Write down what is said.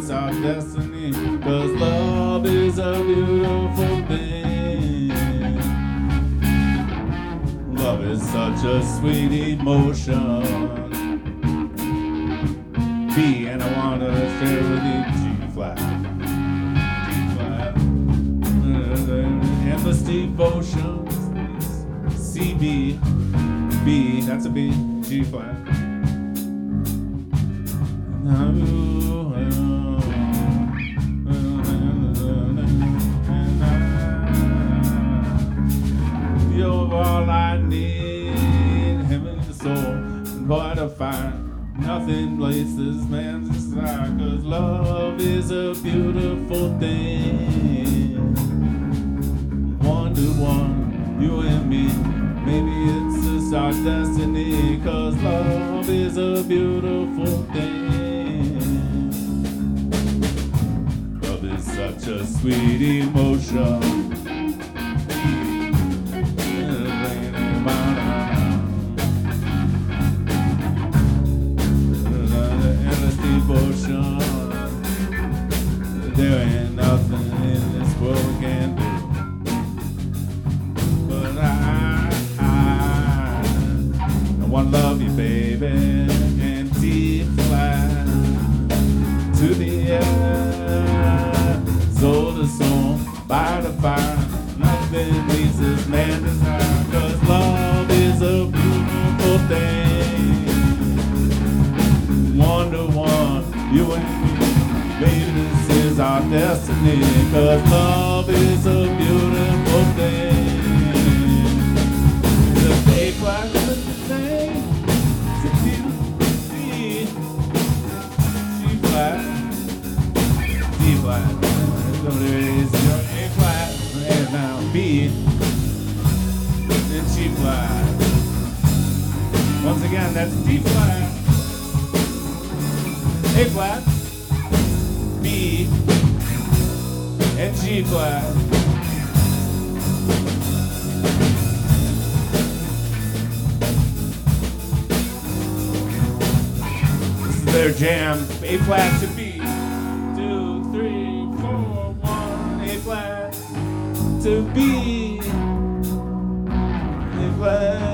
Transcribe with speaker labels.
Speaker 1: is our destiny, 'cause love is a beautiful thing. Love is such a sweet emotion. B, and I wanna share with you G flat, endless devotion. C, B, B, that's a B, G flat. You're all I need, heaven and soul, and what I find. Nothing places man's desire, 'cause love is a beautiful thing. One to one, you and me. Maybe it's just our destiny, 'cause love is a beautiful thing. Love is such a sweet emotion. Devotion. There ain't nothing in this world we can do. But I wanna love you, baby, and deep fly to the air, soul to soul, fire to fire. Nothing leaves this man desire, 'cause love is a beautiful thing. One to one, you and me, baby, this is our destiny, 'cause love is a beautiful thing. The day flat with the thing, it's a beautiful thing. G flat, D flat, so there is your A flat, and now B, and G flat. Once again, that's D flat, A flat, B, and G flat. This is their jam. A flat to B. 2, 3, 4, 1. A flat to B. A flat.